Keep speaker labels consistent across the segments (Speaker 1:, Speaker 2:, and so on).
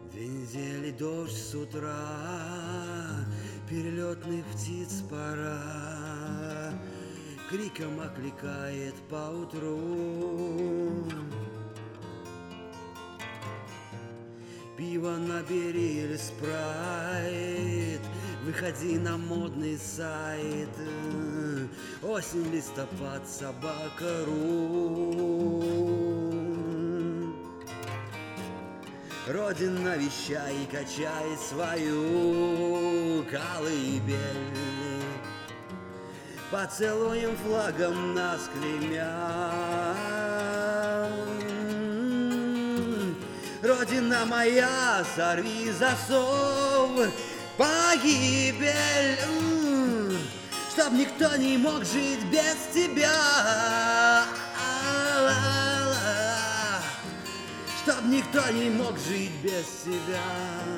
Speaker 1: 2 недели дождь с утра, перелетных птиц пора криком окликает поутру. Пиво набери или спрайт, выходи на модный сайт. Осень, листопад, собака.ру. Родина, вещай и качай свою колыбель. Поцелуем флагом нас клеймя. Родина моя, сорви засов, погибель, чтоб никто не мог жить без тебя. Чтоб никто не мог жить без тебя.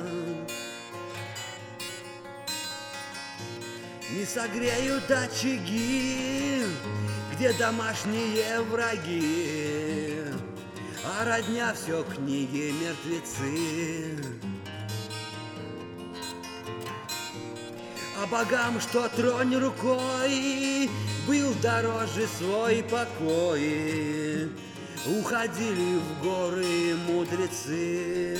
Speaker 1: Не согреют очаги, где домашние враги, а родня все книги мертвецы. А богам, что тронь рукой, был дороже свой покой. Уходили в горы мудрецы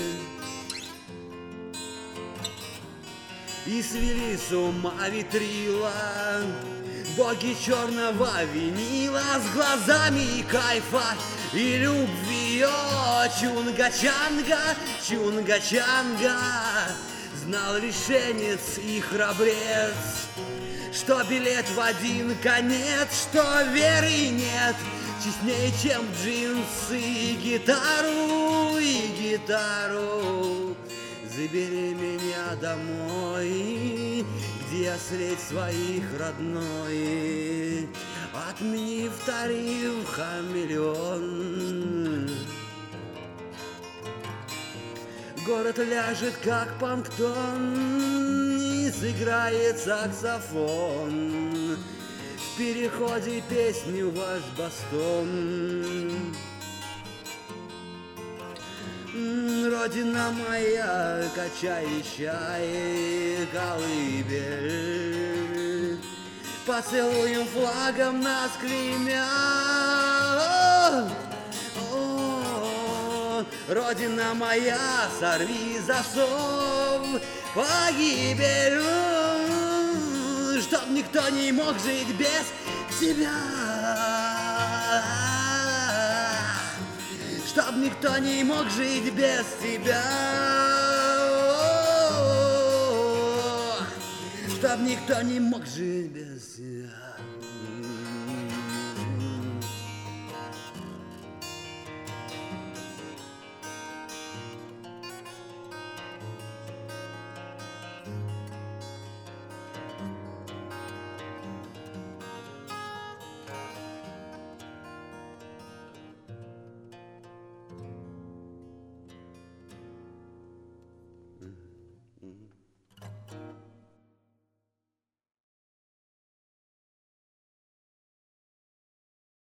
Speaker 1: и свели с ума ветрила боги черного винила с глазами кайфа и любви. О, Чунга-Чанга, Чунга-Чанга, знал решенец и храбрец, что билет в один конец, что веры нет честнее, чем джинсы и гитару, и гитару. Забери меня домой, где я средь своих родной, отменив тариф хамелеон. Город ляжет, как планктон, и сыграет саксофон. В переходе песню ваш бастон. Родина моя, качай, чай, колыбель. Поцелуем флагом нас клеймя. Родина моя, сорви засов, погибель, чтоб никто не мог жить без тебя. Чтоб никто не мог жить без тебя. Чтоб никто не мог жить без тебя.